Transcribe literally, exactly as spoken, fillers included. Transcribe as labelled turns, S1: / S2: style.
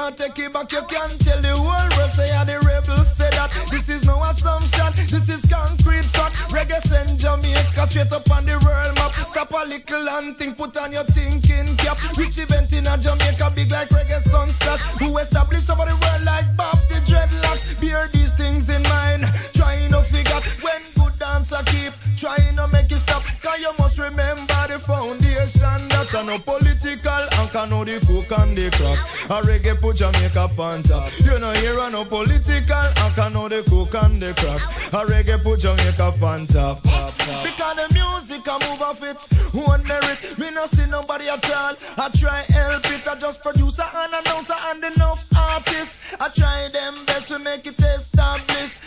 S1: want take it back, you can tell the whole world say you're the rebels. Say that this is no assumption, this is concrete fact. Reggae send Jamaica straight up on the world map. Stop a little and think, put on your thinking cap. Which event in a Jamaica big like Reggae Sunsplash? Who established over the world like Bob the Dreadlocks? Bear these things in mind, trying to figure when good dancer keep trying to make it stop. Cause you must remember the foundation that are no political and can know the cook and the crack. A reggae put Jamaica on top. You know here are no political and can know the cook and the crack. A reggae put Jamaica on top. Because the music I move off its own merit. Me no see nobody at all. I try help it. I just producer and announcer and enough artists. I try them best to make it established.